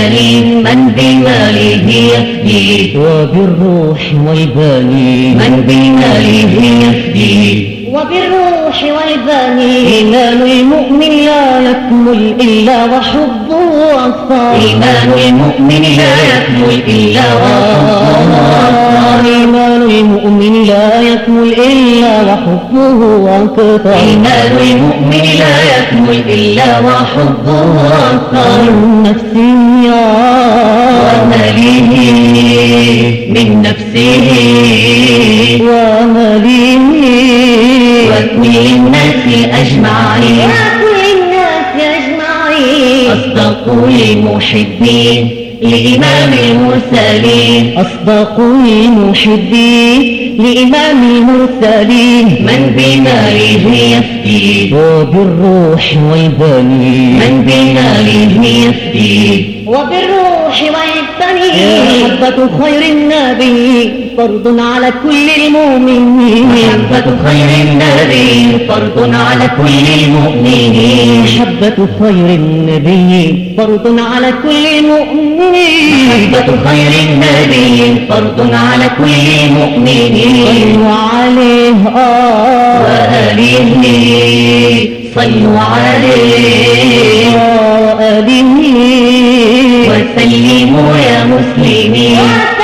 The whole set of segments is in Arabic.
المرسلين من بماله يفدي وبالروح والبنين من بماله يفدي وبالروح والبنين إيمان المؤمن لا يكمل إلا وحبه أكثر إيمان المؤمن لا يكمل إلا وحبه إيمان المؤمن لا يكمل إلا وحبه أكثر إيمان المؤمن لا يكمل إلا وحبه أكثر من نفسه وماله من نفسه وماله وكل الناس أجمعين أصدق المحبين لإمام المرسلين أصدق المحبين لإمام المرسلين من بماله يفدي وبالروح والبنين من بماله يفدي وبالروح والبنين محبة خير النبي فرض على كل المؤمنين محبة خير النبي فرض على كل المؤمنين محبة خير النبي فرض على كل المؤمنين محبة خير النبي فرض على كل المؤمنين صلوا عليه وآله صلوا عليه وآله وسلموا يا مسلمين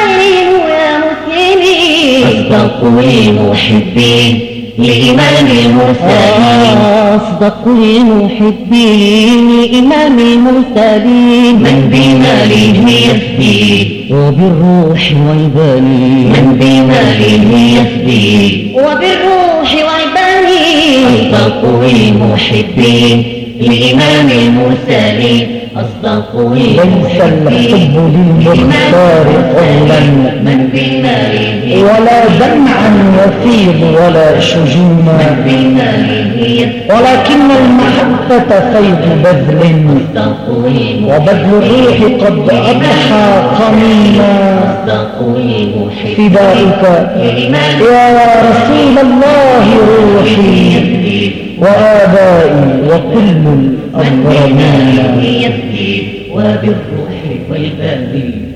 أصدق المحبين لإمام المرسلين أصدق المحبين لإمام المرسلين من بماله يفدي وبالروح والبنين من بماله يفدي وبالروح والبنين أصدق المحبين لإمام المرسلين أصدق ليس الحب للمختار قولا من بماله ولا دمعا يفيض ولا شجونا من بماله يفدي ولكن المحبة فيض بذل وبذل الروح قد أضحى قمينا أصدق المحبين فدائك يا رسول الله روحي وآبائي وكل الأكرمين يفدي وبالروح والبنين.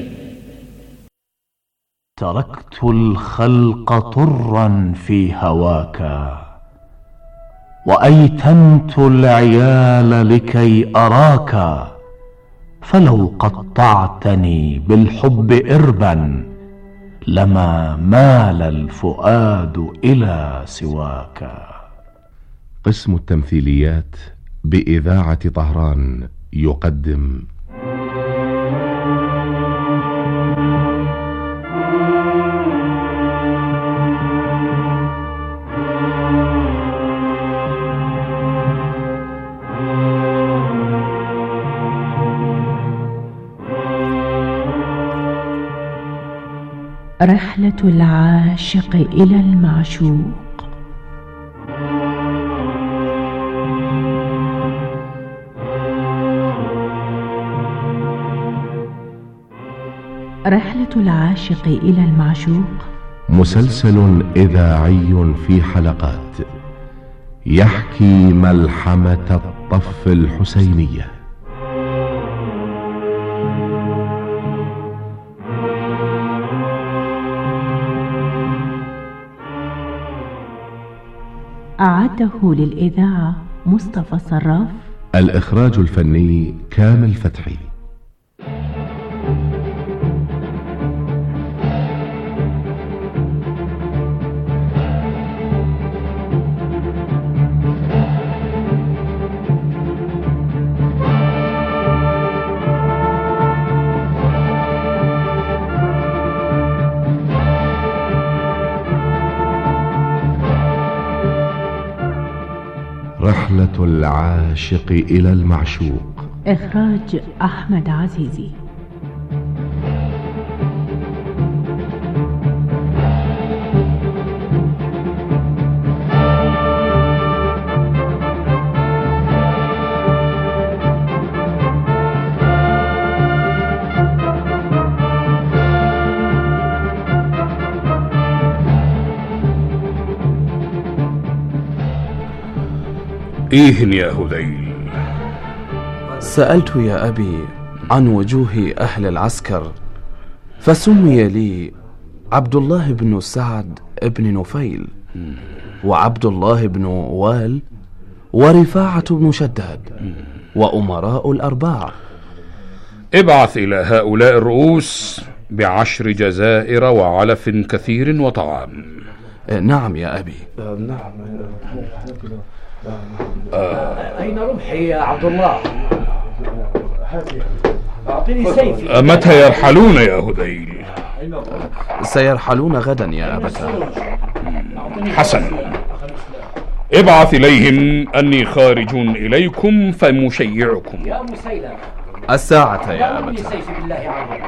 تركت الخلق طرا في هواك وأيتمت العيال لكي أراك فلو قطعتني بالحب إربا لما مال الفؤاد إلى سواك. قسم التمثيليات بإذاعة طهران يقدم رحلة العاشق إلى المعشوق. رحلة العاشق إلى المعشوق مسلسل إذاعي في حلقات يحكي ملحمة الطف الحسينية. أعده للإذاعة مصطفى صراف. الإخراج الفني كامل فتحي. رحلة العاشق إلى المعشوق. إخراج أحمد عزيزي. إيه يا هذيل؟ سألت يا أبي عن وجوه أهل العسكر، فسمي لي عبد الله بن سعد بن نفيل، وعبد الله بن وال، ورفاعة بن شداد، وأمراء الأربعة. ابعث إلى هؤلاء الرؤوس ب10 جزائر وعلف كثير وطعام. نعم يا أبي. أين رمحي يا عبد الله؟ أعطني سيفي. متى يرحلون يا هذيل؟ سيرحلون غدا يا أبتاه. حسن، ابعث إليهم أني خارج إليكم فمشيعكم. يا مسيلم، الساعة يا أبتاه. سيفي بالله عليك.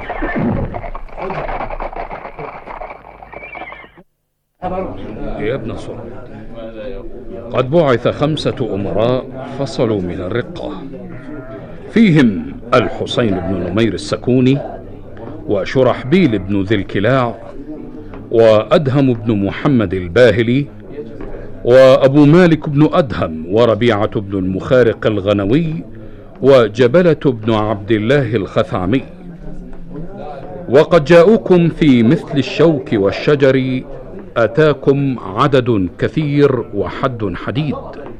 يا ابن صر، قد بعث 5 أمراء فصلوا من الرقة، فيهم الحسين بن نمير السكوني، وشرحبيل بن ذي الكلاع، وأدهم بن محمد الباهلي، وأبو مالك بن أدهم، وربيعة بن المخارق الغنوي، وجبلة بن عبد الله الخثعمي. وقد جاءوكم في مثل الشوك والشجر، أتاكم عدد كثير وحد حديد.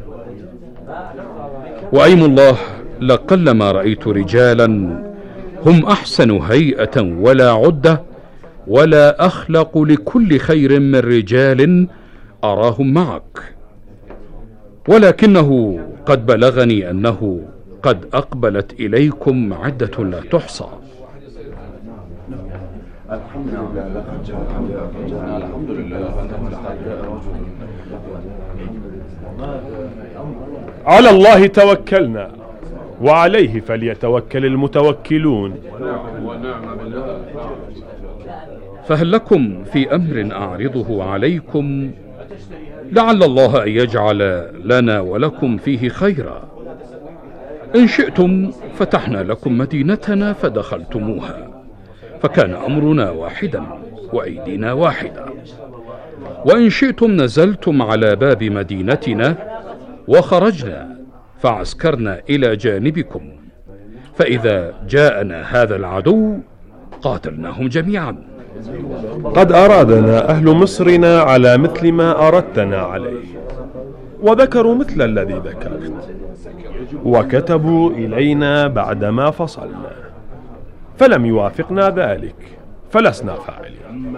وأيم الله لقلما رأيت رجالا هم أحسن هيئة ولا عدة ولا أخلق لكل خير من رجال أراهم معك، ولكنه قد بلغني أنه قد أقبلت إليكم عدة لا تحصى. على الله توكلنا وعليه فليتوكل المتوكلون. فهل لكم في أمر أعرضه عليكم لعل الله أن يجعل لنا ولكم فيه خيرا؟ إن شئتم فتحنا لكم مدينتنا فدخلتموها، فكان أمرنا واحدا وأيدينا واحدة. وإن شئتم نزلتم على باب مدينتنا وخرجنا فعسكرنا إلى جانبكم، فإذا جاءنا هذا العدو قاتلناهم جميعا. قد أرادنا أهل مصرنا على مثل ما أردتنا عليه، وذكروا مثل الذي ذكرت، وكتبوا إلينا بعدما فصلنا، فلم يوافقنا ذلك فلسنا فاعلين.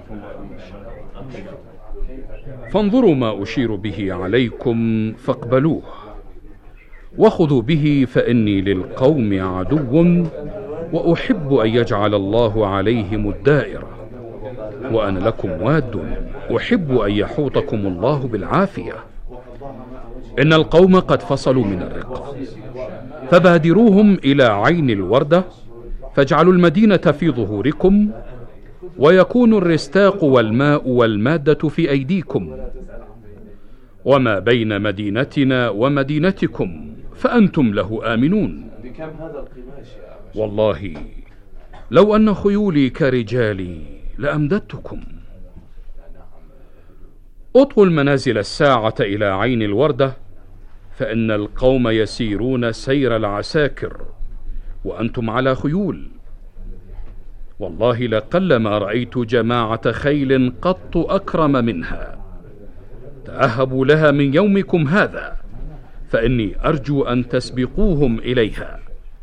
فانظروا ما أشير به عليكم فاقبلوه، وخذوا به، فإني للقوم عدو وأحب أن يجعل الله عليهم الدائرة، وأنا لكم واد أحب أن يحوطكم الله بالعافية. إن القوم قد فصلوا من الرقة، فبادروهم إلى عين الوردة، فاجعلوا المدينة في ظهوركم، ويكون الرستاق والماء والمادة في أيديكم، وما بين مدينتنا ومدينتكم فأنتم له آمنون. والله لو أن خيولي كرجالي لأمددتكم. اطووا المنازل الساعة إلى عين الوردة، فإن القوم يسيرون سير العساكر وأنتم على خيول. والله لقلما رأيت جماعة خيل قط أكرم منها. تأهبوا لها من يومكم هذا، فإني أرجو أن تسبقوهم إليها.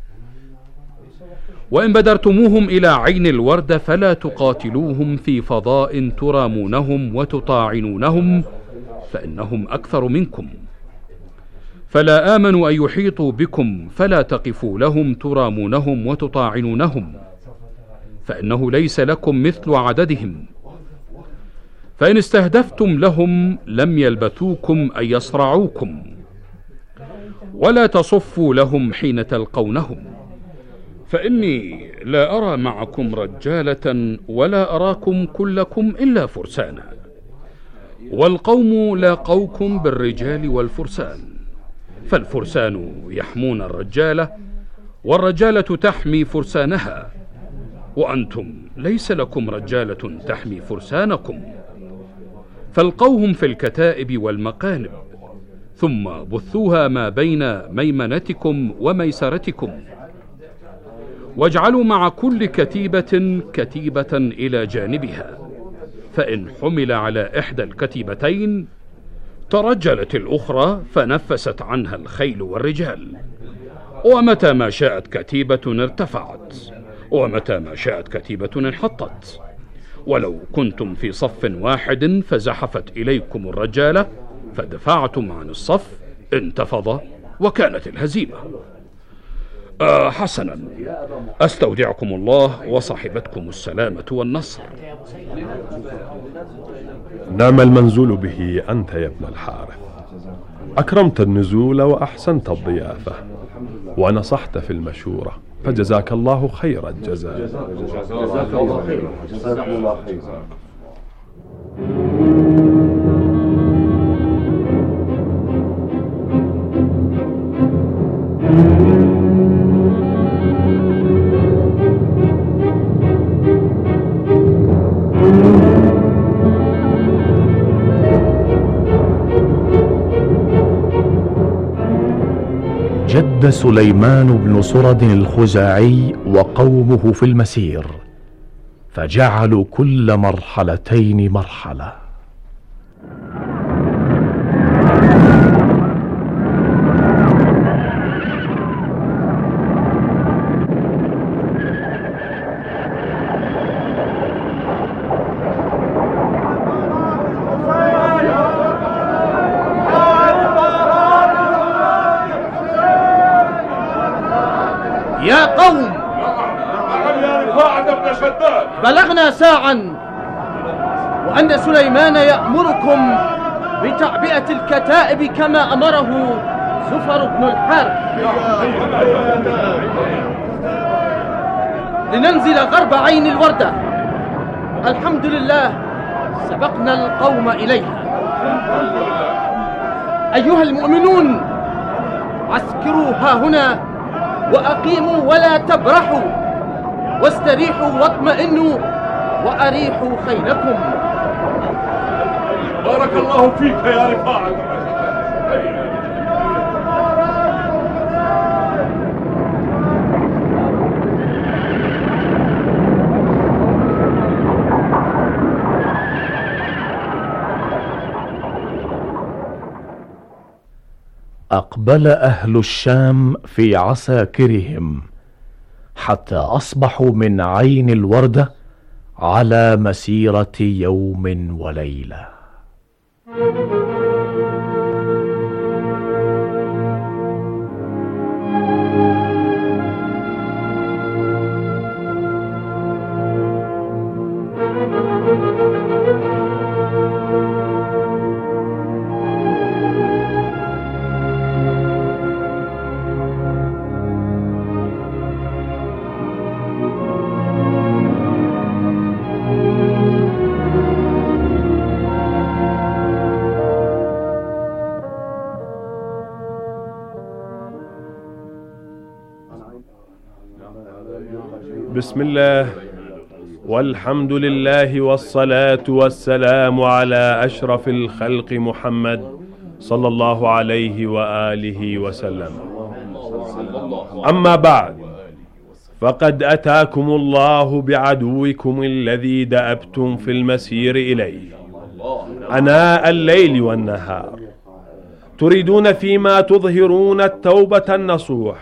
وإن بدرتموهم إلى عين الوردة فلا تقاتلوهم في فضاء ترامونهم وتطاعنونهم، فإنهم أكثر منكم. فلا آمنوا أن يحيطوا بكم فلا تقفوا لهم ترامونهم وتطاعنونهم، فإنه ليس لكم مثل عددهم. فإن استهدفتم لهم لم يلبثوكم أن يصرعوكم، ولا تصفوا لهم حين تلقونهم، فإني لا أرى معكم رجالة ولا أراكم كلكم إلا فرسانا، والقوم لاقوكم بالرجال والفرسان، فالفرسان يحمون الرجالة والرجالة تحمي فرسانها، وأنتم ليس لكم رجالة تحمي فرسانكم. فالقوهم في الكتائب والمقالب، ثم بثوها ما بين ميمنتكم وميسرتكم، واجعلوا مع كل كتيبة كتيبة إلى جانبها، فإن حمل على إحدى الكتيبتين ترجلت الأخرى فنفست عنها الخيل والرجال، ومتى ما شاءت كتيبة ارتفعت، ومتى ما شاءت كتيبة انحطت. ولو كنتم في صف واحد فزحفت إليكم الرجالة فدفعتم عن الصف انتفض وكانت الهزيمة. حسنا، أستودعكم الله وصاحبتكم السلامة والنصر. نعم المنزول به أنت يا ابن الحارث، أكرمت النزول وأحسنت الضيافة ونصحت في المشورة، فجزاك الله خير الجزاء. جزاك الله خير. جزاك الله خير. جد سليمان بن سرد الخزاعي وقومه في المسير، فجعلوا كل مرحلتين مرحلة. يا قوم، بلغنا ساعا وأن سليمان يأمركم بتعبئة الكتائب كما أمره زفر بن الحارث، لننزل غرب عين الوردة. الحمد لله سبقنا القوم إليها. أيها المؤمنون، عسكروا ها هنا وأقيموا ولا تبرحوا، واستريحوا واطمئنوا وأريحوا خيلكم. بارك الله فيك يا رفاعة. أقبل أهل الشام في عساكرهم حتى أصبحوا من عين الوردة على مسيرة يوم وليلة. بسم الله والحمد لله والصلاة والسلام على أشرف الخلق محمد صلى الله عليه وآله وسلم. أما بعد، فقد أتاكم الله بعدوكم الذي دأبتم في المسير إليه عناء الليل والنهار، تريدون فيما تظهرون التوبة النصوح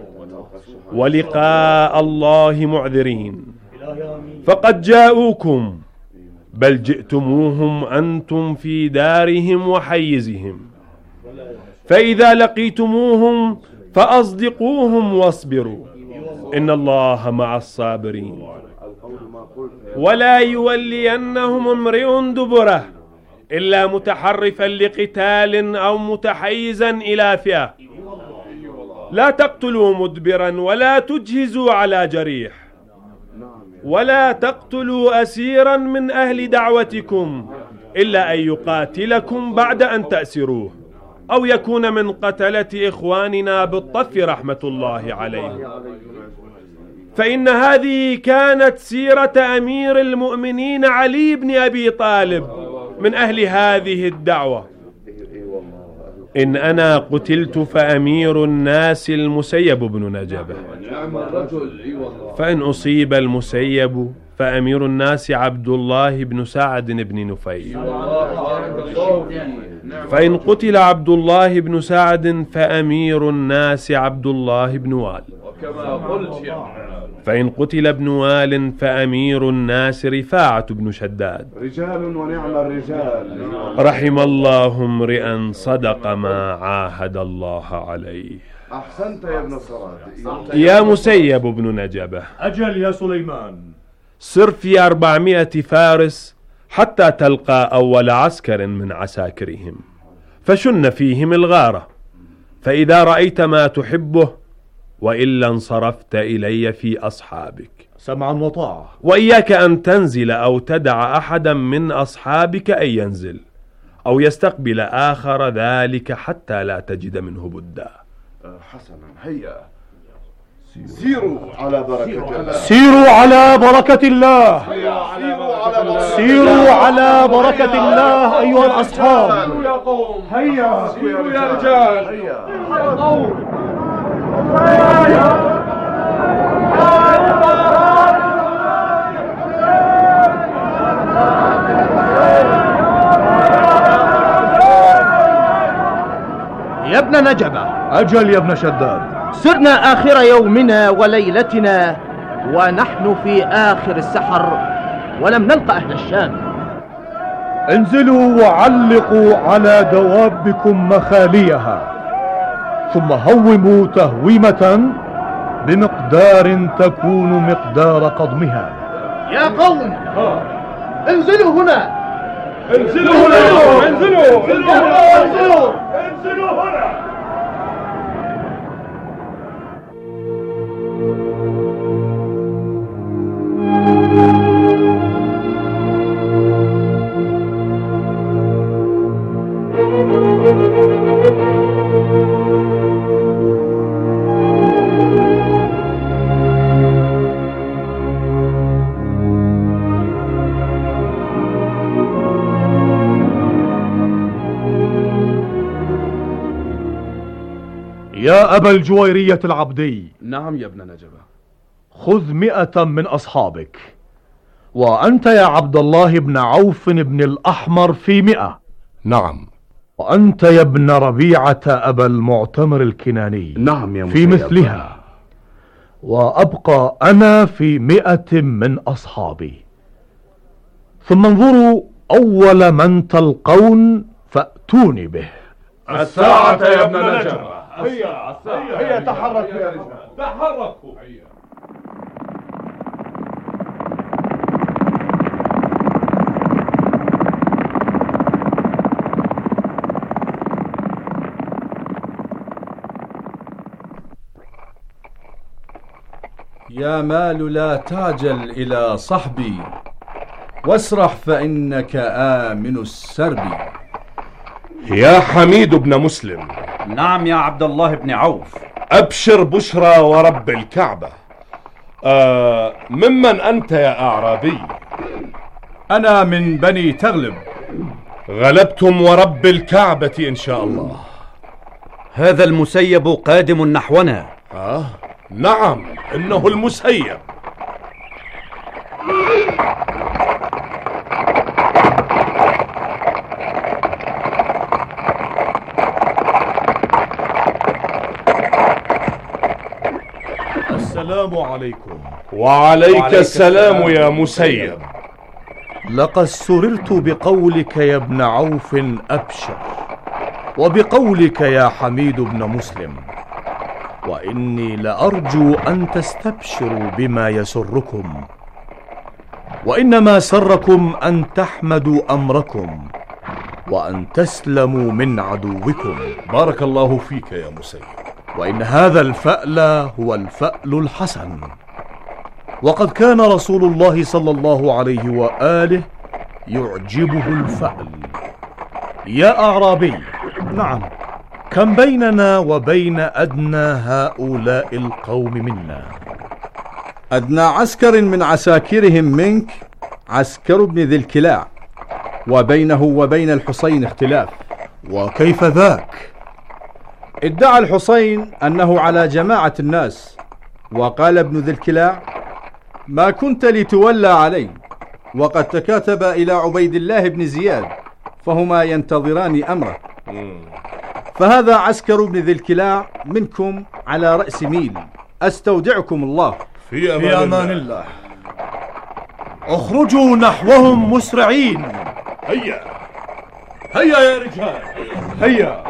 ولقاء الله معذرين، فقد جاءوكم، بل جئتموهم أنتم في دارهم وحيزهم، فإذا لقيتموهم فأصدقوهم واصبروا، إن الله مع الصابرين. ولا يولينهم امرئ دبره إلا متحرفا لقتال أو متحيزا إلى فئة. لا تقتلوا مدبرا ولا تجهزوا على جريح، ولا تقتلوا أسيرا من أهل دعوتكم إلا أن يقاتلكم بعد أن تأسروه، أو يكون من قتلة إخواننا بالطف رحمة الله عليه. فإن هذه كانت سيرة أمير المؤمنين علي بن أبي طالب من أهل هذه الدعوة، إن أنا قتلت فأمير الناس المسيب بن نجبة، فإن أصيب المسيب فأمير الناس عبد الله بن سعد بن نفيل، فإن قتل عبد الله بن سعد فأمير الناس عبد الله بن وال، فإن قتل ابن وال فأمير الناس رفاعة بن شداد. رجال ونعم الرجال. رحم الله امرئا صدق ما عاهد الله عليه. أحسنت يا ابن سراد. يا مسيب بن نجبة. أجل يا سليمان. سر في 400 فارس حتى تلقى أول عسكر من عساكرهم، فشن فيهم الغارة، فإذا رأيت ما تحبه وإلا انصرفت إلي في أصحابك. سمعا وطاعة. وإياك أن تنزل أو تدع أحدا من أصحابك أن ينزل أو يستقبل آخر ذلك حتى لا تجد منه بدا. حسنا، هيا سيروا على بركة الله. سيروا على بركة الله. سيروا على بركة الله أيها الأصحاب. يا قوم، هيا سيروا يا رجال. هيا يا قوم. يا ابن نجبة. أجل يا ابن شداد. سرنا آخر يومنا وليلتنا ونحن في آخر السحر ولم نلقى أهل الشام. انزلوا وعلقوا على دوابكم مخاليها، ثم هوموا تهويمة بمقدار تكون مقدار قضمها. يا قوم، انزلوا هنا. انزلوا هنا. انزلوا هنا. يا أبا الجويرية العبدي. نعم يا ابن نجبة. خذ 100 من أصحابك، وأنت يا عبد الله بن عوف بن الأحمر في 100. نعم. وأنت يا ابن ربيعة أبا المعتمر الكناني. نعم يا في مثلها. وأبقى أنا في 100 من أصحابي. ثم انظروا أول من تلقون فأتوني به. الساعة يا ابن نجبة. هيا تحركوا يا رجال. تحركوا. يا مال لا تعجل إلى صحبي، واسرح فإنك آمن السرب. يا حميد بن مسلم. نعم يا عبد الله بن عوف. أبشر بشرى ورب الكعبة. ممن أنت يا أعرابي؟ أنا من بني تغلب. غلبتم ورب الكعبة إن شاء الله. هذا المسيب قادم نحونا. نعم، إنه المسيب. السلام عليكم. وعليك السلام يا مسيب. لقد سررت بقولك يا ابن عوف أبشر، وبقولك يا حميد بن مسلم، وإني لأرجو أن تستبشروا بما يسركم، وإنما سركم أن تحمدوا أمركم وأن تسلموا من عدوكم. بارك الله فيك يا مسيب. وإن هذا الفأل هو الفأل الحسن، وقد كان رسول الله صلى الله عليه وآله يعجبه الفأل. يا أعرابي. نعم. كم بيننا وبين أدنى هؤلاء القوم منا؟ أدنى عسكر من عساكرهم منك عسكر بن ذي الكلاع، وبينه وبين الحسين اختلاف. وكيف ذاك؟ ادعى الحسين أنه على جماعة الناس، وقال ابن ذي الكلاع: ما كنت لتولى علي، وقد تكاتب إلى عبيد الله بن زياد، فهما ينتظران أمره. فهذا عسكر ابن ذي الكلاع منكم على رأس ميل، أستودعكم الله. في أمان الله. اخرجوا نحوهم مسرعين. هيا هيا يا رجال، هيا.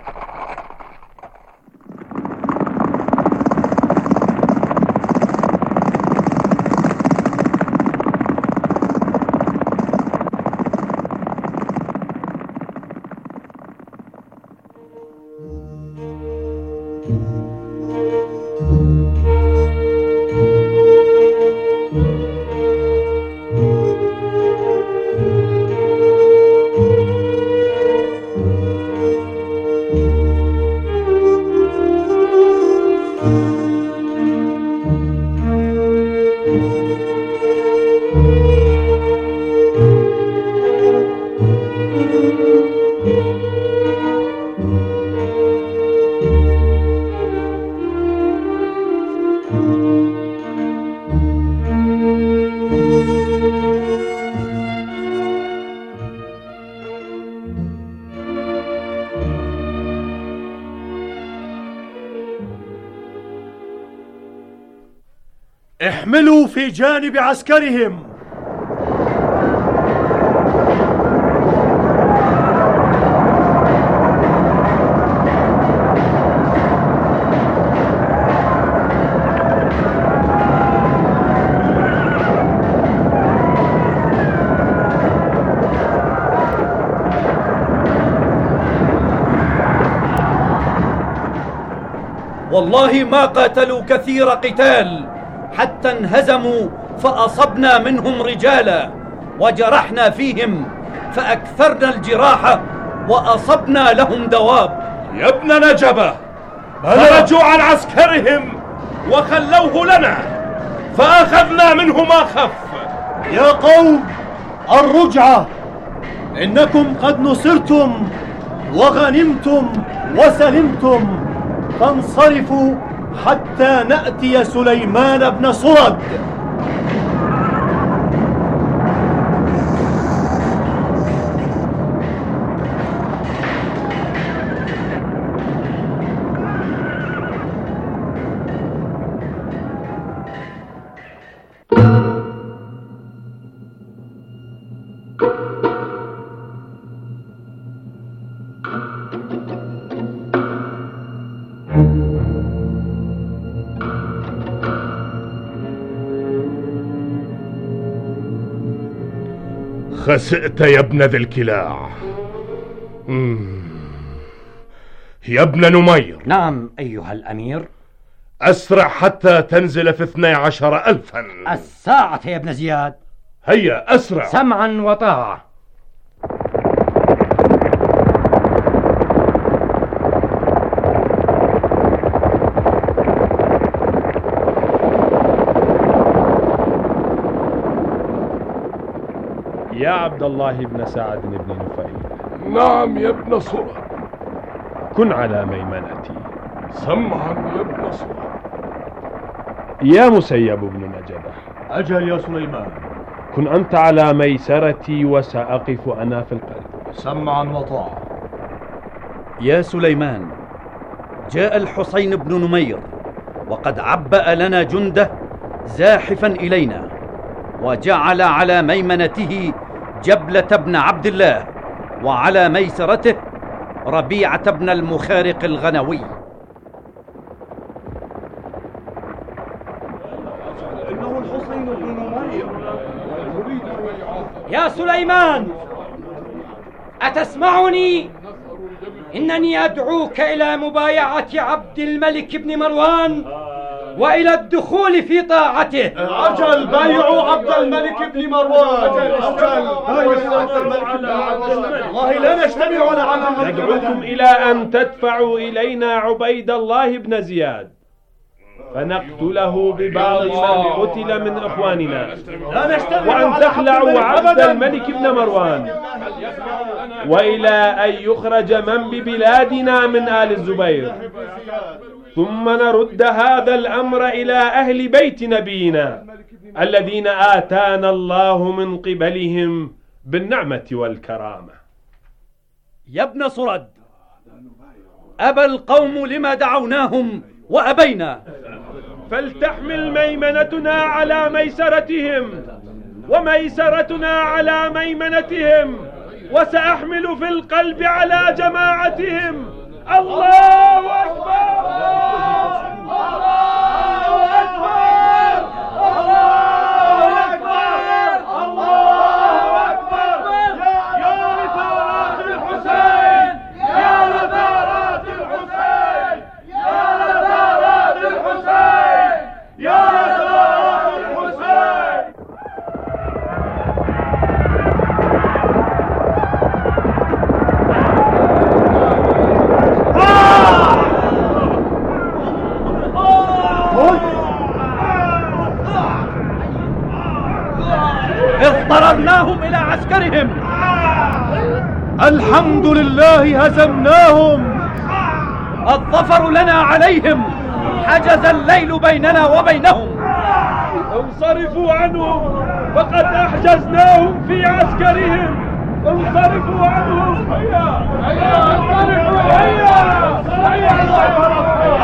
احملوا في جانب عسكرهم. والله ما قاتلوا كثير قتال حتى انهزموا فأصبنا منهم رجالا، وجرحنا فيهم فأكثرنا الجراحة وأصبنا لهم دواب. يا ابن نجبة، خرجوا عن عسكرهم وخلوه لنا فأخذنا منه ما خف. يا قوم الرجعة، إنكم قد نصرتم وغنمتم وسلمتم، فانصرفوا حتى نأتي سليمان بن سرد. خسئت يا ابن ذي الكلاع. يا ابن نمير. نعم أيها الأمير. أسرع حتى تنزل في 12,000. الساعة يا ابن زياد. هيا أسرع. سمعا وطاعة. يا عبد الله بن سعد بن نفيل. نعم يا ابن سرى. كن على ميمنتي. سمعا يا ابن سرى. يا مسيب بن نجبة. أجل يا سليمان. كن أنت على ميسرتي وسأقف أنا في القلب. سمعا وطاعة. يا سليمان، جاء الحسين بن نمير وقد عبأ لنا جنده زاحفا إلينا، وجعل على ميمنته جبلة بن عبد الله، وعلى ميسرته ربيعة بن المخارق الغنوي. إنه الحسين بن نمير. يا سليمان، أتسمعني؟ إنني أدعوك إلى مبايعة عبد الملك بن مروان وإلى الدخول في طاعته. أجل بايعوا عبد الملك بن مروان. والله لا نجتمع على ندعوكم إلى أن تدفعوا إلينا عبيد الله بن زياد فنقتله ببعض من قتل من إخواننا، وأن تخلعوا عبد الملك بن مروان. وإلى أن يخرج من ببلادنا من آل الزبير، ثم نرد هذا الأمر إلى أهل بيت نبينا الذين آتانا الله من قبلهم بالنعمة والكرامة. يا ابن صرد، أبى القوم لما دعوناهم وأبينا، فلتحمل ميمنتنا على ميسرتهم وميسرتنا على ميمنتهم، وسأحمل في القلب على جماعتهم. الله أكبر الله أكبر الله أكبر الله أكبر. يا لثارات الحسين يا لثارات الحسين يا لثارات الحسين يا لثارات الحسين. اضطررناهم إلى عسكرهم. الحمد لله هزمناهم. الظفر لنا عليهم، حجز الليل بيننا وبينهم. انصرفوا عنهم فقد أحجزناهم في عسكرهم. انصرفوا عنهم. هيا انصرفوا. هيا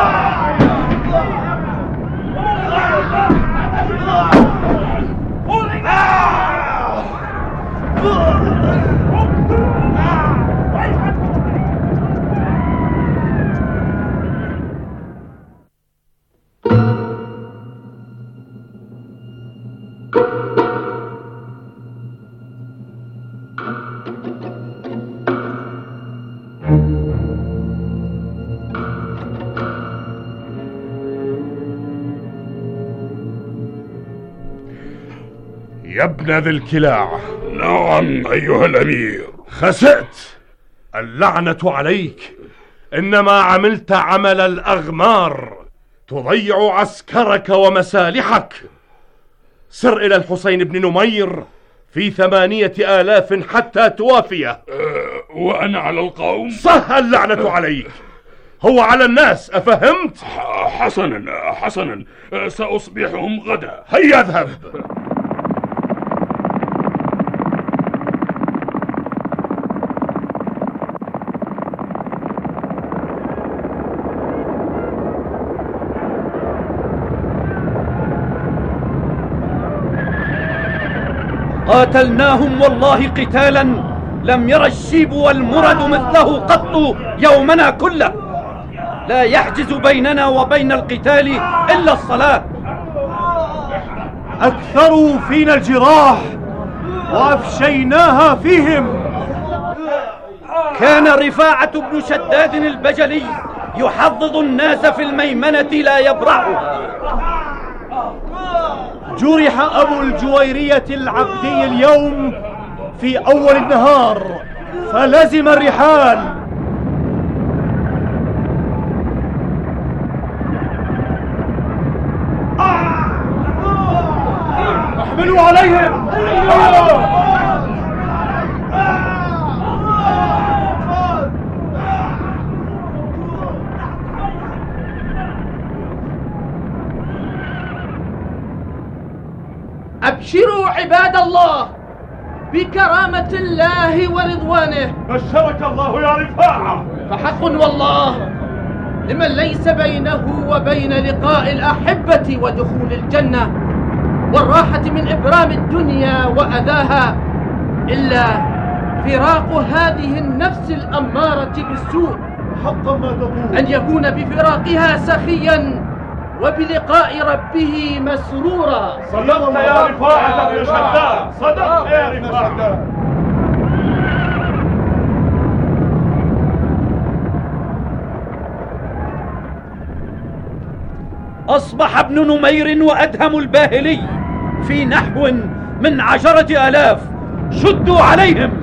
يا ابن ذي الكلاع. نعم أيها الأمير. خسأت، اللعنة عليك، إنما عملت عمل الأغمار، تضيع عسكرك ومسالحك. سر إلى الحسين بن نمير في 8,000 حتى توافيه. وأنا على القوم. صح، اللعنة عليك. هو على الناس، أفهمت؟ حسنا سأصبحهم غدا. هيا اذهب. قاتلناهم والله قتالا لم ير الشيب والمرد مثله قط يومنا كله. لا يحجز بيننا وبين القتال إلا الصلاة. أكثروا فينا الجراح وأفشيناها فيهم. كان رفاعة بن شداد البجلي يحضض الناس في الميمنة لا يبرحوا. جرح أبو الجويرية العبدي اليوم في أول النهار فلزم الرحال. احملوا عليهم. أبشروا عباد الله بكرامة الله ورضوانه. بشرك الله يا رفاعة. فحق والله لمن ليس بينه وبين لقاء الأحبة ودخول الجنة والراحة من إبرام الدنيا وأذاها إلا فراق هذه النفس الأمارة بالسوء. حقا ما تقول. أن يكون بفراقها سخيا وبلقاء ربه مسرورا. صدقت يا رفاعة بن شداد، صدقت يا رفاعة. أصبح ابن نمير وأدهم الباهلي في نحو من 10,000. شدوا عليهم.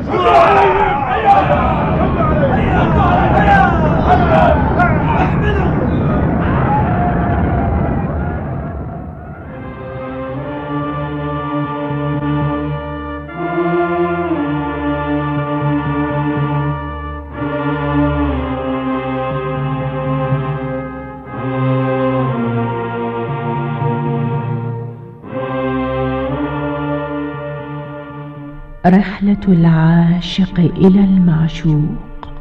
رحلة العاشق إلى المعشوق.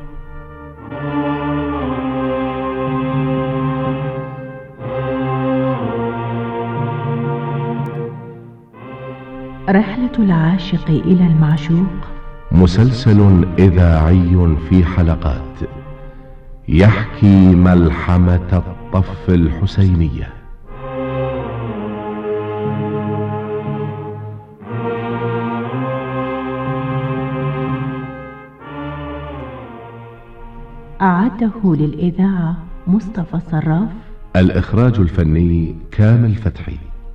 رحلة العاشق إلى المعشوق مسلسل إذاعي في حلقات يحكي ملحمة الطف الحسينية. أعده للإذاعة مصطفى صراف. الإخراج الفني كامل فتحي.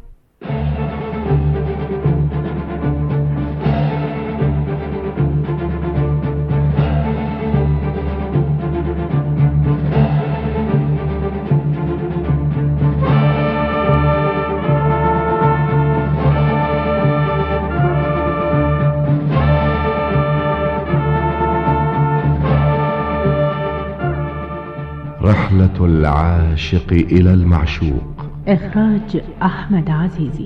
رحلة العاشق إلى المعشوق. إخراج أحمد عزيزي.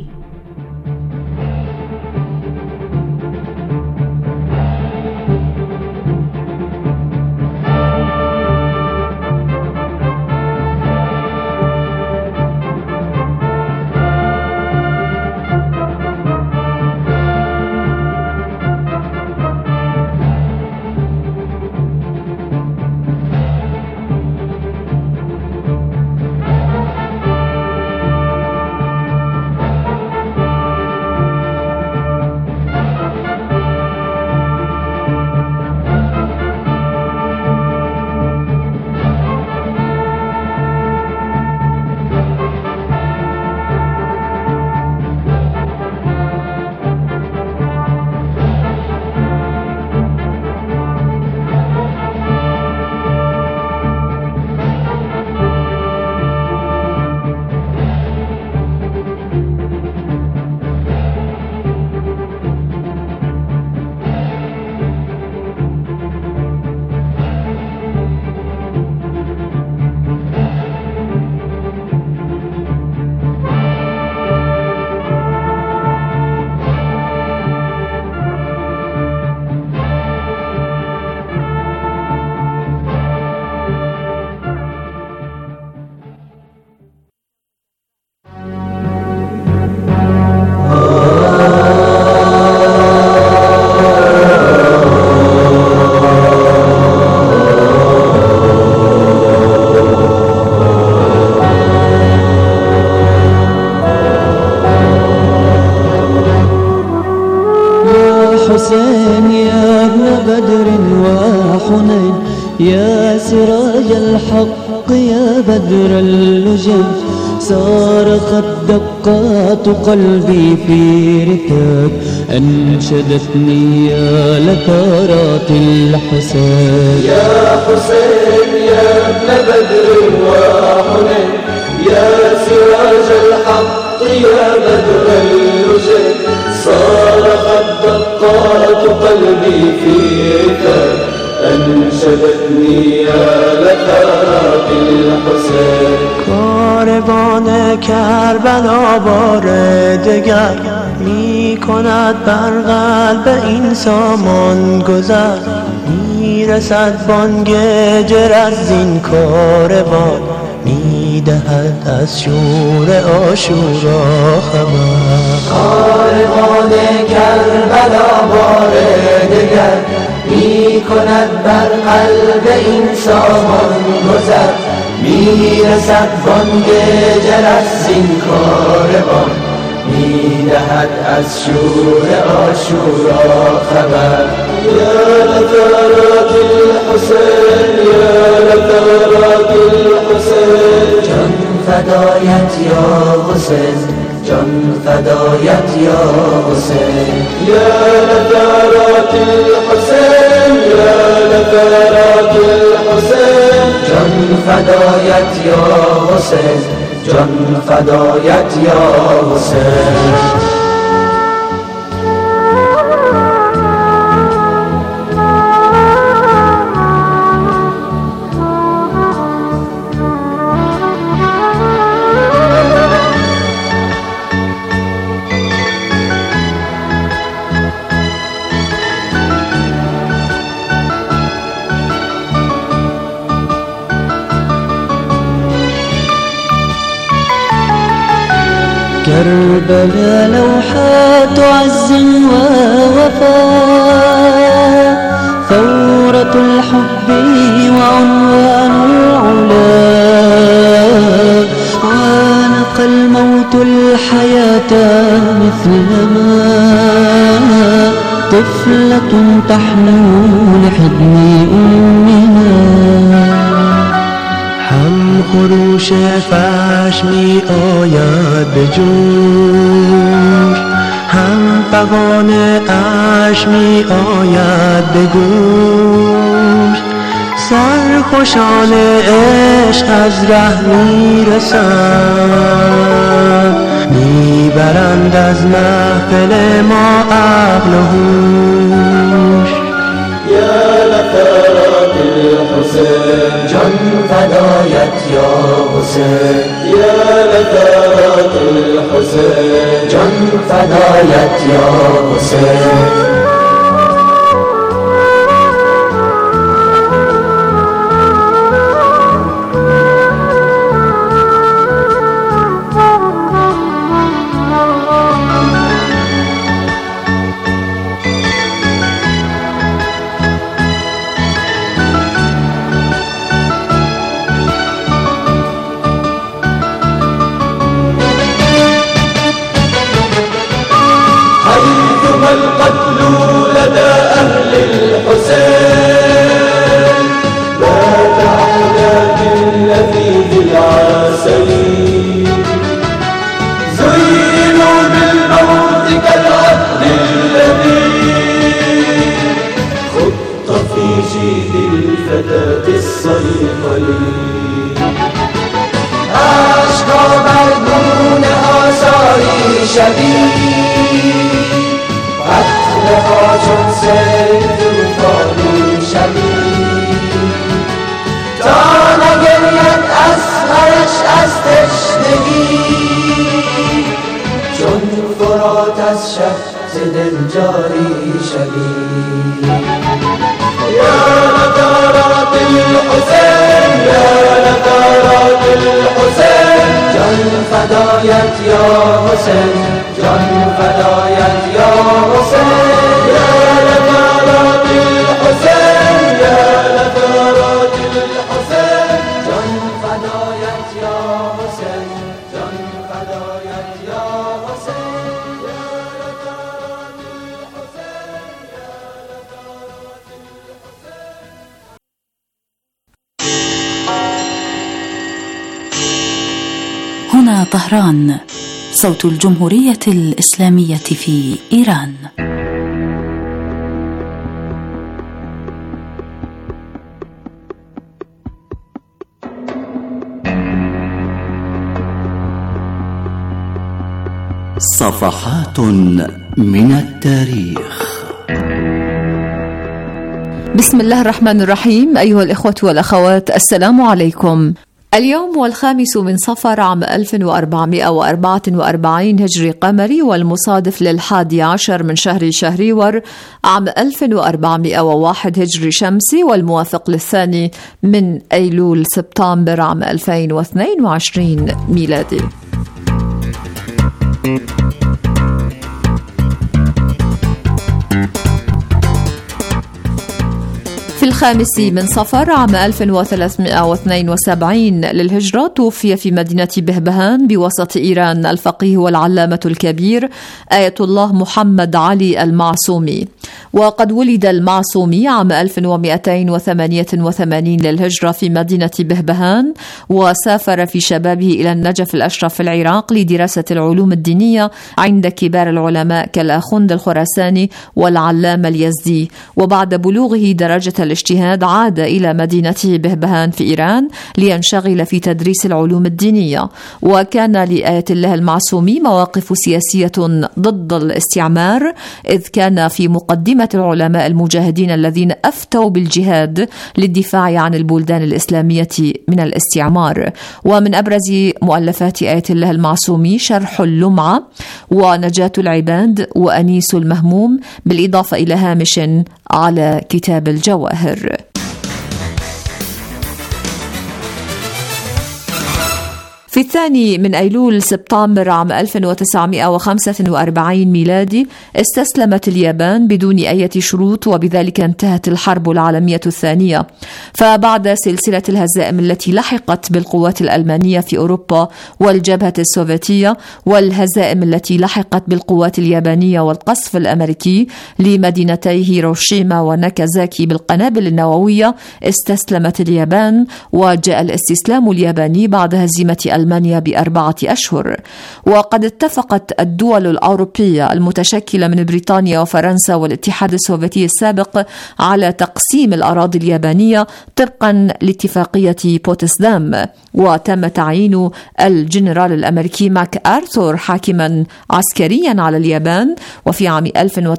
حسين يا ابن بدر وحنين، يا سراج الحق يا بدر اللجن، صارخت دقات قلبي في ركاب، أنشدتني يا لثارات الحسين. يا حسين يا ابن بدر وحنين، يا سراج الحق يا بدر اللجن، صارخت دقات قلبي في ركاب، أنشدتنی لثارات الحسین. کاروان کربلا بار دگر می کند بر قلب این سامان گذر، می رسد بانگ جرس این کاروان، می دهد از شور عاشورا خبر. کاروان کربلا بار دگر می کند بر قلب این سامان گذر، می رسد بانگ جرس این کاروان، می دهد از شور عاشورا خبر. یا لثارات الحسین یا لثارات الحسین، جان فدایت یا حسین، جان فدایت یا حسین. یا لثارات الحسین یا لثارات الحسین، جان فدایت یا حسین، جان فدایت یا حسین. كربلاء لوحات عز ووفاء، ثورة الحب وعنوان العلا، وانق الموت الحياة مثلما طفلة تحنو لحضن أمها. هم خروش فش می آید به جوش، هم فغان اش می آید به گوش، سرخوشان عشق از ره می رسند، می برند از محفل ما عقل و هوش. یا لطارات الحسین جان فدایت یا حسین، یا لطارات الحسین جان فدایت یا حسین. القتل لدى أهل الحسين، لا تعود باللذيذ العسل، زينوا بالموت كالعقل الذي خط في جيد الفتاة الصيقلي. أشقى مرهون آثاری شدید، قتلها چون سیل توفانی شدید، تا نگرید اصغرش از تشنگی، چون فرات از شهد دل جاری شدید. یا لطارات الحسین، یا لطارات الحسین جان فدایت یا حسین، جان فدایت یا حسین. یا لطارات الحسین، یا لطارات الحسین جان فدایت یا حسین، جان فدایت یا حسین. یا لطارات الحسین، یا لطارات الحسین. هنا طهران، صوت الجمهورية الإسلامية في إيران. صفحات من التاريخ. بسم الله الرحمن الرحيم. أيها الإخوة والأخوات، السلام عليكم. اليوم والخامس من صفر عام 1444 هجري قمري، والمصادف لل11 من شهر شهريور عام 1401 هجري شمسي، والموافق للثاني من أيلول سبتمبر عام 2022 ميلادي. في الخامس من صفر عام 1372 للهجرة توفي في مدينة بهبهان بوسط إيران الفقيه والعلامة الكبير آية الله محمد علي المعصومي. وقد ولد المعصومي عام 1288 للهجرة في مدينة بهبهان، وسافر في شبابه إلى النجف الأشرف في العراق لدراسة العلوم الدينية عند كبار العلماء كالآخوند الخراساني والعلامة اليزدي. وبعد بلوغه درجة الاجتهاد عاد إلى مدينته بهبهان في إيران لينشغل في تدريس العلوم الدينية. وكان لآية الله المعصومي مواقف سياسية ضد الاستعمار، إذ كان في مقدمة العلماء المجاهدين الذين أفتوا بالجهاد للدفاع عن البلدان الإسلامية من الاستعمار. ومن أبرز مؤلفات آية الله المعصومي شرح اللمعة ونجاة العباد وأنيس المهموم، بالإضافة إلى هامش على كتاب الجواهر. في 2 من أيلول سبتمبر عام 1945 ميلادي استسلمت اليابان بدون أي شروط، وبذلك انتهت الحرب العالمية الثانية. فبعد سلسلة الهزائم التي لحقت بالقوات الألمانية في أوروبا والجبهة السوفيتية، والهزائم التي لحقت بالقوات اليابانية والقصف الأمريكي لمدينتي هيروشيما وناكازاكي بالقنابل النووية، استسلمت اليابان، وجاء الاستسلام الياباني بعد هزيمة ألمانيا ب4 أشهر. وقد اتفقت الدول الأوروبية المتشكلة من بريطانيا وفرنسا والاتحاد السوفيتي السابق على تقسيم الأراضي اليابانية طبقا لاتفاقية بوتسدام، وتم تعيين الجنرال الأمريكي ماك آرثور حاكما عسكريا على اليابان. وفي عام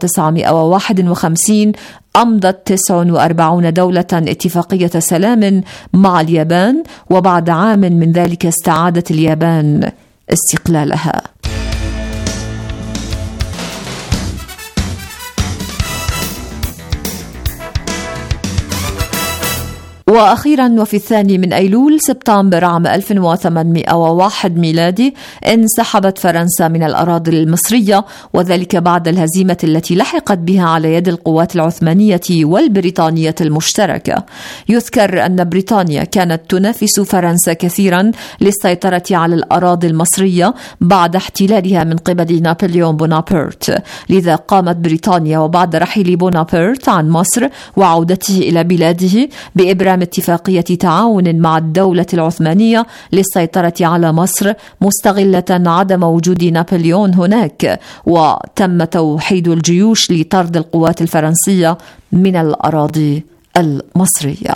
1951 أمضت 49 دولة اتفاقية سلام مع اليابان، وبعد عام من ذلك استعادت اليابان استقلالها. وأخيرا وفي 2 من أيلول سبتمبر عام 1801 ميلادي انسحبت فرنسا من الأراضي المصرية، وذلك بعد الهزيمة التي لحقت بها على يد القوات العثمانية والبريطانية المشتركة. يذكر أن بريطانيا كانت تنافس فرنسا كثيرا للسيطرة على الأراضي المصرية بعد احتلالها من قبل نابليون بونابرت، لذا قامت بريطانيا وبعد رحيل بونابرت عن مصر وعودته إلى بلاده بإبرام اتفاقية تعاون مع الدولة العثمانية للسيطرة على مصر، مستغلة عدم وجود نابليون هناك، وتم توحيد الجيوش لطرد القوات الفرنسية من الأراضي المصرية.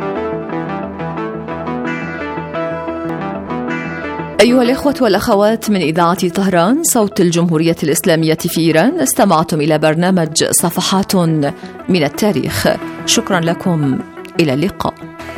أيها الإخوة والأخوات من إذاعة طهران صوت الجمهورية الإسلامية في إيران، استمعتم إلى برنامج صفحات من التاريخ. شكرا لكم، إلى اللقاء.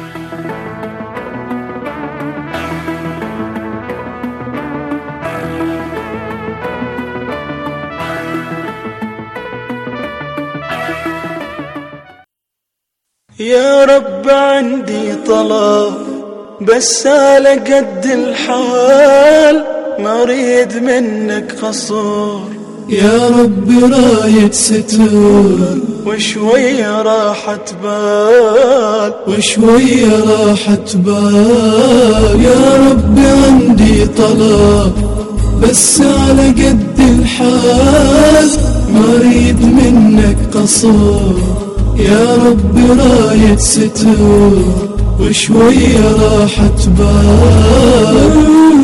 يا رب عندي طلب بس على قد الحال، ما أريد منك قصور. يا رب راية ستور وشوية راحة بال، وشوية راحة بال. يا رب عندي طلب بس على قد الحال، ما أريد منك قصور. يا رب راية ستور وشوية راحة بال.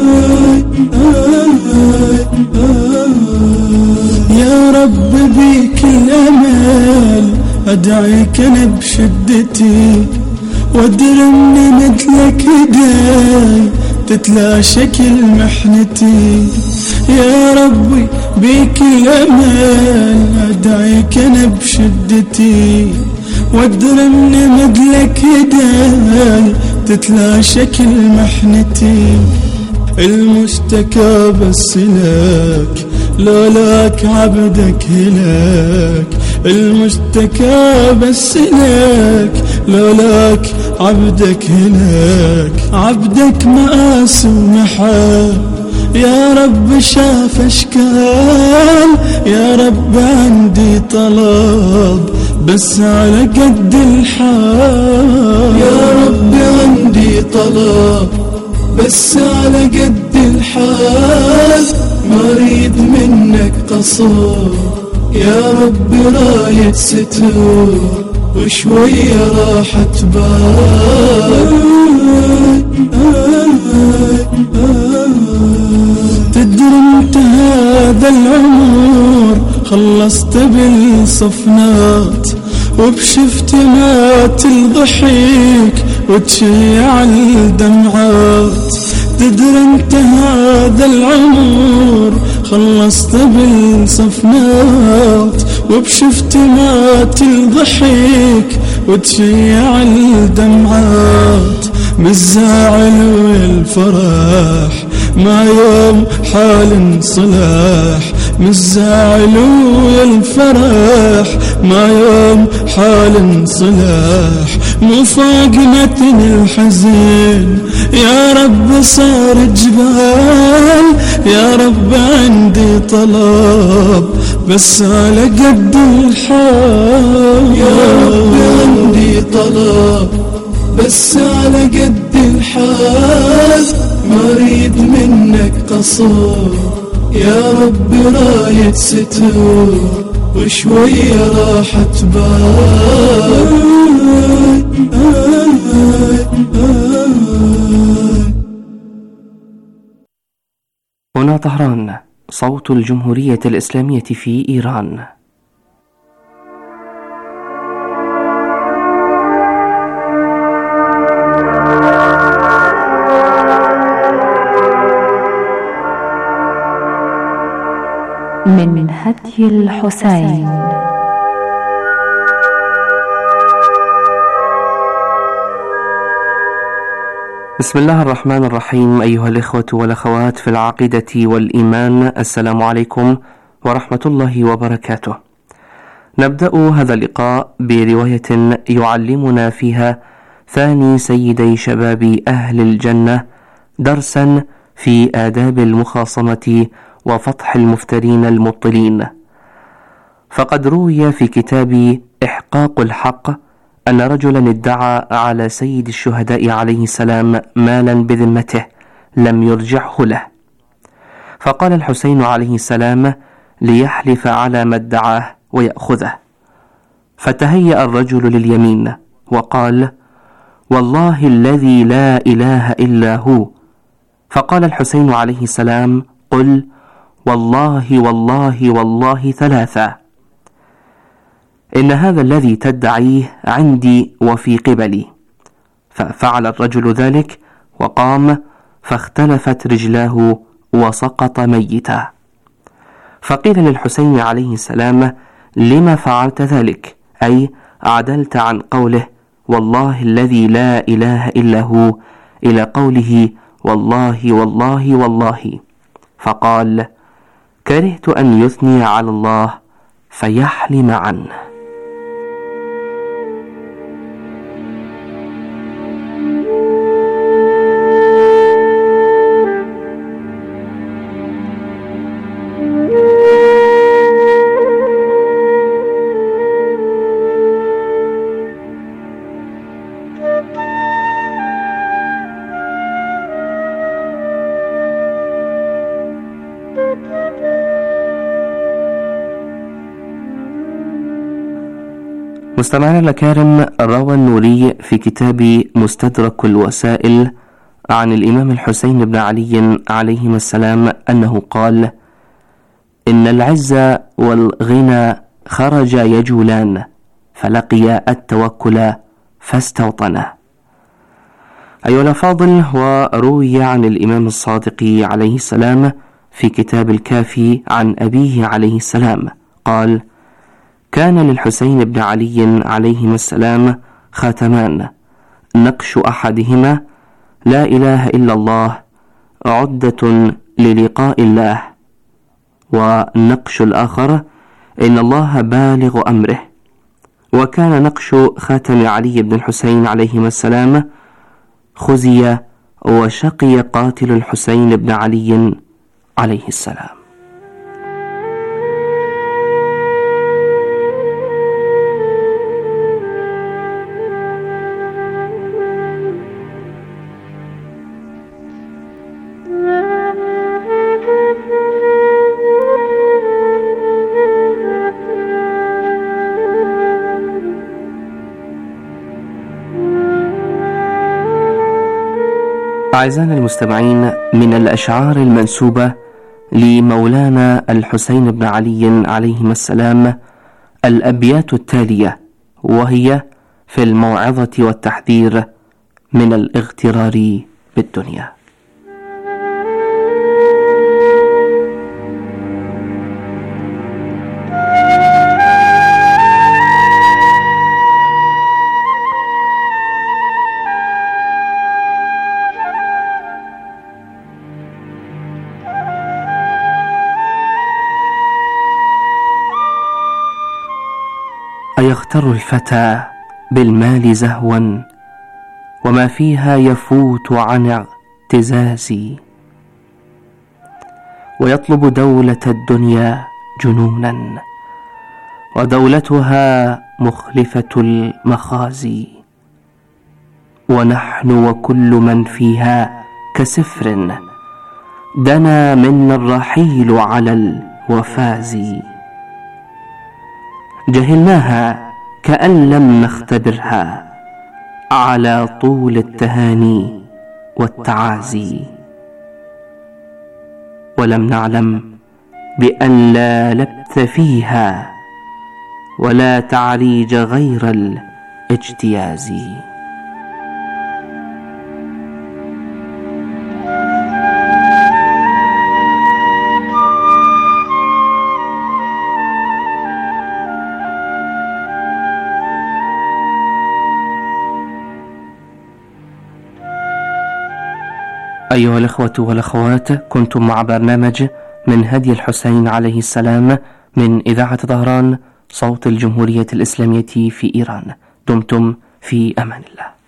يا رب بيك الأمل أدعيك أنا بشدتي، وادرمني مثلك هداي تتلاشى كل محنتي. يا ربي بيك الأمل أدعيك أنا بشدتي، وادرمني مثلك هداي تتلاشى كل محنتي. المشتكى بس لك لولاك عبدك هلاك، المشتكى بس لك لولاك عبدك هلاك. عبدك مآس ومحال يا رب شاف اشكال. يا رب عندي طلب بس على قد الحال. يا رب عندي طلب بس على قد الحال، ما أريد منك قصور. يا رب راية ستور وشوية راحة بال. تدري انت هذا العمر خلصت بالصفنات، وبشفتمات الضحيك وتشيع الدمعات. تدري انت هذا العمر خلصت بالصفنات، وبشفتمات الضحيك وتشيع الدمعات. بالزعل والفرح ما يوم حال صلاح، بالزعل والفرح ما يوم حال صلاح مفاقمتني الحزين يا رب صار جبال يا رب عندي طلب بس على قد الحال يا رب عندي طلب بس على قد الحال ما اريد منك قصور يا رب راية ستور وشوية راحة بال. هنا طهران، صوت الجمهورية الإسلامية في إيران. من هدي الحسين. بسم الله الرحمن الرحيم. أيها الإخوة والأخوات في العقيدة والإيمان، السلام عليكم ورحمة الله وبركاته. نبدأ هذا اللقاء برواية يعلمنا فيها ثاني سيدي شباب أهل الجنة درسا في آداب المخاصمة وفضح المفترين المبطلين. فقد روي في كتاب إحقاق الحق أن رجلا ادعى على سيد الشهداء عليه السلام مالا بذمته لم يرجعه له، فقال الحسين عليه السلام ليحلف على ما ادعاه ويأخذه، فتهيأ الرجل لليمين وقال والله الذي لا إله إلا هو، فقال الحسين عليه السلام قل والله والله والله ثلاثة، إن هذا الذي تدعيه عندي وفي قبلي. ففعل الرجل ذلك وقام، فاختلفت رجلاه وسقط ميتا. فقيل للحسين عليه السلام لما فعلت ذلك؟ أي عدلت عن قوله والله الذي لا إله إلا هو إلى قوله والله والله والله. فقال كرهت أن يثني على الله فيحلم عنه. مستمعنا الأكارم، روى النوري في كتاب مستدرك الوسائل عن الإمام الحسين بن علي عليهما السلام أنه قال إن العز والغنى خرجا يجولان فلقيا التوكل فاستوطنا. أيها الأفاضل، وروي عن الإمام الصادق عليه السلام في كتاب الكافي عن أبيه عليه السلام قال كان للحسين بن علي عليهما السلام خاتمان، نقش أحدهما لا إله إلا الله عدة للقاء الله، ونقش الآخر إن الله بالغ أمره. وكان نقش خاتم علي بن الحسين عليهما السلام خزي وشقي قاتل الحسين بن علي عليه السلام. أعزائنا المستمعين، من الأشعار المنسوبة لمولانا الحسين بن علي عليهما السلام الأبيات التالية، وهي في الموعظة والتحذير من الاغترار بالدنيا. أيغتر الفتى بالمال زهوا وما فيها يفوت عن اعتزازي، ويطلب دولة الدنيا جنونا ودولتها مخلفة المخازي، ونحن وكل من فيها كسفر دنا منا الرحيل على الوفاز، جهلناها كأن لم نختبرها على طول التهاني والتعازي، ولم نعلم بأن لا لبث فيها ولا تعريج غير الاجتياز. أيها الإخوة والأخوات، كنتم مع برنامج من هدي الحسين عليه السلام من إذاعة طهران صوت الجمهورية الإسلامية في إيران. دمتم في أمان الله.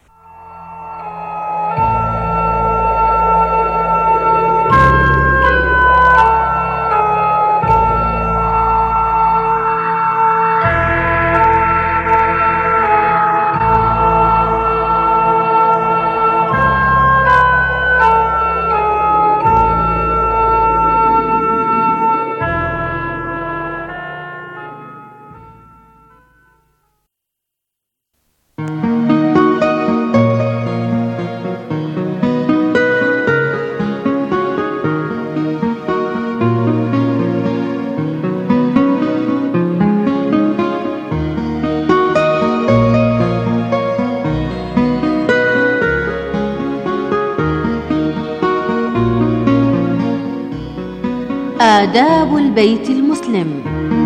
آداب البيت المسلم.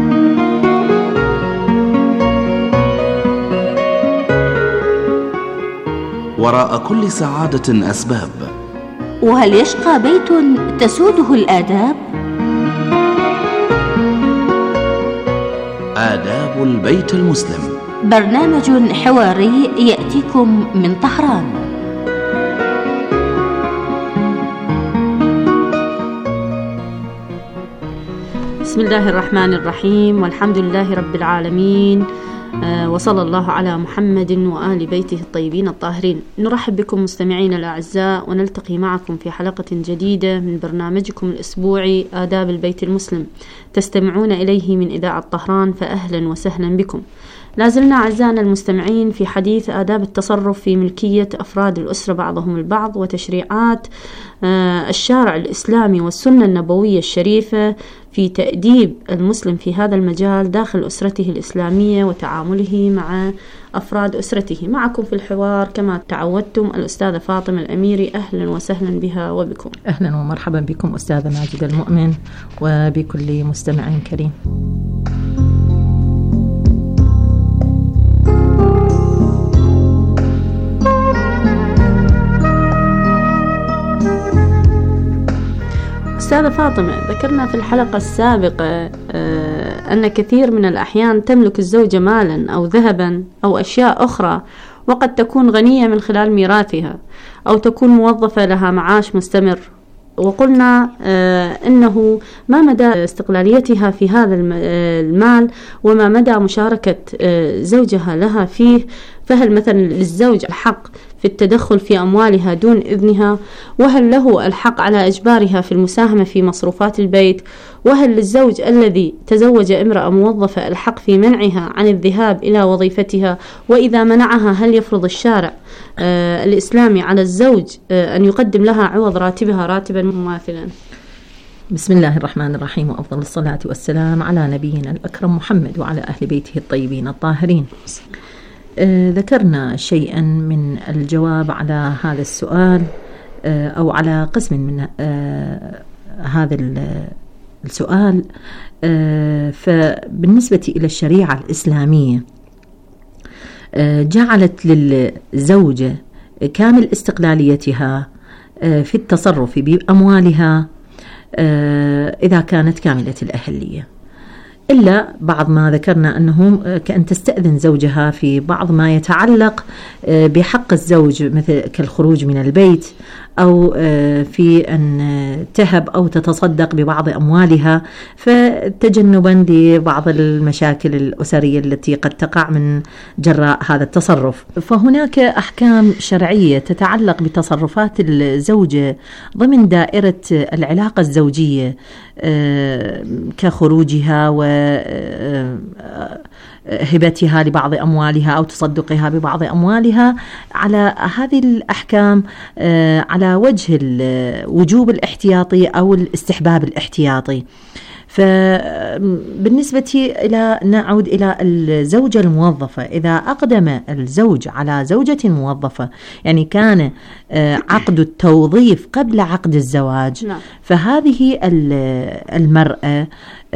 وراء كل سعادة أسباب، وهل يشقى بيت تسوده الآداب؟ آداب البيت المسلم، برنامج حواري يأتيكم من طهران. بسم الله الرحمن الرحيم، والحمد لله رب العالمين، وصلى الله على محمد وآل بيته الطيبين الطاهرين. نرحب بكم مستمعين الأعزاء، ونلتقي معكم في حلقة جديدة من برنامجكم الأسبوعي آداب البيت المسلم، تستمعون إليه من إذاعة طهران، فأهلا وسهلا بكم. لازلنا أعزائنا المستمعين في حديث آداب التصرف في ملكية أفراد الأسرة بعضهم البعض، وتشريعات الشارع الإسلامي والسنة النبوية الشريفة في تأديب المسلم في هذا المجال داخل أسرته الإسلامية وتعامله مع أفراد أسرته. معكم في الحوار كما تعودتم الأستاذة فاطمة الأميري، أهلا وسهلا بها وبكم. أهلا ومرحبا بكم أستاذة ماجد المؤمن وبكل مستمع كريم. أستاذة فاطمة، ذكرنا في الحلقة السابقة أن كثير من الأحيان تملك الزوجة مالا أو ذهبا أو أشياء أخرى، وقد تكون غنية من خلال ميراثها، أو تكون موظفة لها معاش مستمر، وقلنا أنه ما مدى استقلاليتها في هذا المال وما مدى مشاركة زوجها لها فيه، فهل مثلا للزوج الحق في التدخل في أموالها دون إذنها، وهل له الحق على إجبارها في المساهمة في مصروفات البيت، وهل للزوج الذي تزوج امرأة موظفة الحق في منعها عن الذهاب إلى وظيفتها، وإذا منعها هل يفرض الشارع الإسلامي على الزوج أن يقدم لها عوض راتبها راتبا مماثلا؟ بسم الله الرحمن الرحيم، وأفضل الصلاة والسلام على نبينا الأكرم محمد وعلى أهل بيته الطيبين الطاهرين. ذكرنا شيئا من الجواب على هذا السؤال أو على قسم من هذا السؤال. فبالنسبة إلى الشريعة الإسلامية جعلت للزوجة كامل استقلاليتها في التصرف بأموالها إذا كانت كاملة الأهلية. إلا بعض ما ذكرنا أنه كأن تستأذن زوجها في بعض ما يتعلق بحق الزوج، مثل كالخروج من البيت، أو في أن تهب أو تتصدق ببعض أموالها، فتجنبا لبعض المشاكل الأسرية التي قد تقع من جراء هذا التصرف. فهناك أحكام شرعية تتعلق بتصرفات الزوجة ضمن دائرة العلاقة الزوجية، كخروجها وهبتها لبعض أموالها أو تصدقها ببعض أموالها. على هذه الأحكام على وجه وجوب الاحتياطي أو الاستحباب الاحتياطي. فبالنسبة إلى نعود إلى الزوجة الموظفة، إذا أقدم الزوج على زوجة موظفة، يعني كان عقد التوظيف قبل عقد الزواج، فهذه المرأة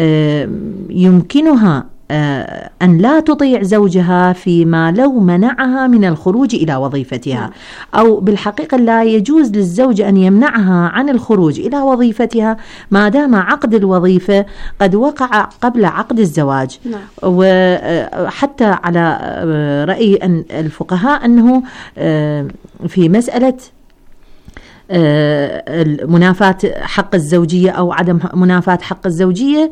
يمكنها أن لا تطيع زوجها فيما لو منعها من الخروج إلى وظيفتها، أو بالحقيقة لا يجوز للزوج أن يمنعها عن الخروج إلى وظيفتها ما دام عقد الوظيفة قد وقع قبل عقد الزواج. وحتى على رأي أن الفقهاء أنه في مسألة منافاة حق الزوجية أو عدم منافاة حق الزوجية،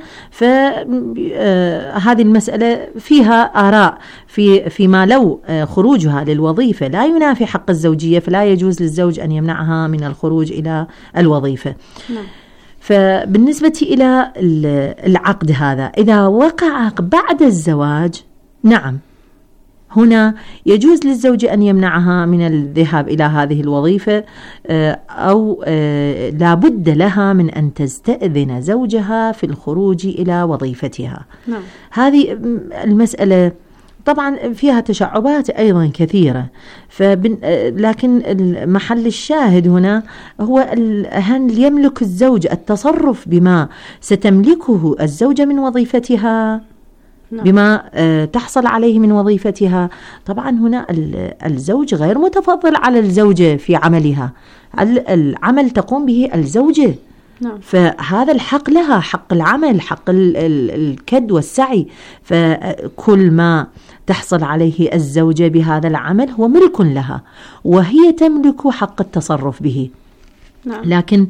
فهذه المسألة فيها آراء فيما لو خروجها للوظيفة لا ينافي حق الزوجية فلا يجوز للزوج أن يمنعها من الخروج إلى الوظيفة. فبالنسبة إلى العقد هذا إذا وقع بعد الزواج، نعم هنا يجوز للزوج أن يمنعها من الذهاب إلى هذه الوظيفة، أو لا بد لها من أن تستأذن زوجها في الخروج إلى وظيفتها. هذه المسألة طبعا فيها تشعبات أيضا كثيرة، لكن محل الشاهد هنا هو هل يملك الزوج التصرف بما ستملكه الزوجة من وظيفتها، بما تحصل عليه من وظيفتها. طبعا هنا الزوج غير متفضل على الزوجة في عملها، العمل تقوم به الزوجة، فهذا الحق لها، حق العمل، حق الكد والسعي، فكل ما تحصل عليه الزوجة بهذا العمل هو ملك لها وهي تملك حق التصرف به. لكن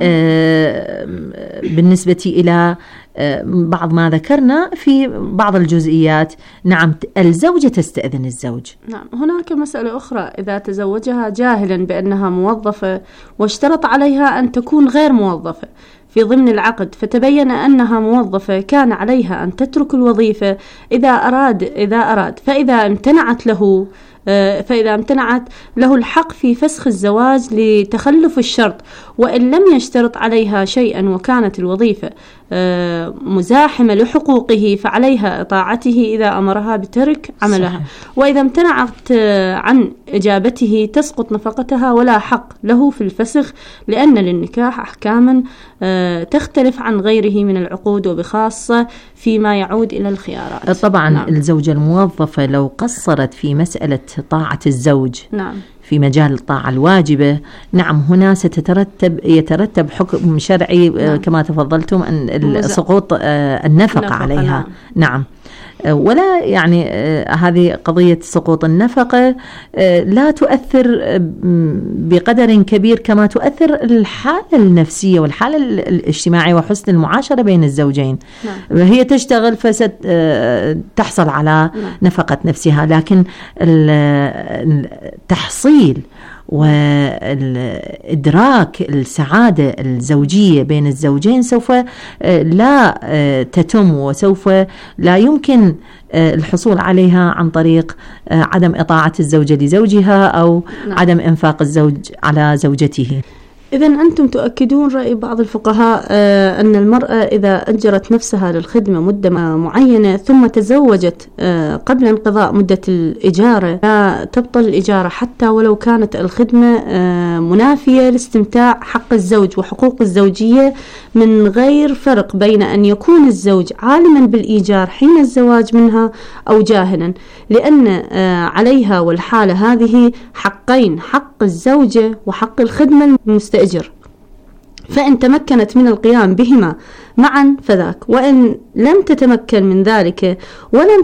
بالنسبة إلى بعض ما ذكرنا في بعض الجزئيات، نعم الزوجة تستأذن الزوج. نعم هناك مسألة أخرى، إذا تزوجها جاهلا بأنها موظفة واشترط عليها أن تكون غير موظفة في ضمن العقد، فتبين أنها موظفة، كان عليها أن تترك الوظيفة إذا أراد فإذا امتنعت له الحق في فسخ الزواج لتخلف الشرط، وإن لم يشترط عليها شيئا وكانت الوظيفة مزاحمة لحقوقه فعليها إطاعته إذا أمرها بترك عملها. وإذا امتنعت عن إجابته تسقط نفقتها ولا حق له في الفسخ، لأن للنكاح أحكاما تختلف عن غيره من العقود، وبخاصة فيما يعود إلى الخيارات. طبعا الزوجة الموظفة لو قصرت في مسألة طاعة الزوج في مجال الطاعة الواجبة، نعم هنا يترتب حكم شرعي كما تفضلتم أن سقوط النفقة عليها. نعم ولا يعني هذه قضية سقوط النفقة لا تؤثر بقدر كبير كما تؤثر الحالة النفسية والحالة الاجتماعية وحسن المعاشرة بين الزوجين. هي تشتغل فتحصل على نفقة نفسها، لكن التحصيل والإدراك السعادة الزوجية بين الزوجين سوف لا تتم، وسوف لا يمكن الحصول عليها عن طريق عدم إطاعة الزوجة لزوجها أو عدم إنفاق الزوج على زوجته. إذن أنتم تؤكدون رأي بعض الفقهاء أن المرأة إذا أجرت نفسها للخدمة مدة معينة ثم تزوجت قبل انقضاء مدة الإجارة لا تبطل الإجارة حتى ولو كانت الخدمة منافية لاستمتاع حق الزوج وحقوق الزوجية، من غير فرق بين أن يكون الزوج عالما بالإيجار حين الزواج منها أو جاهلا، لأن عليها والحالة هذه حقين، حق الزوجة وحق الخدمة المستأجر. فإن تمكنت من القيام بهما معا فذاك، وإن لم تتمكن من ذلك ولم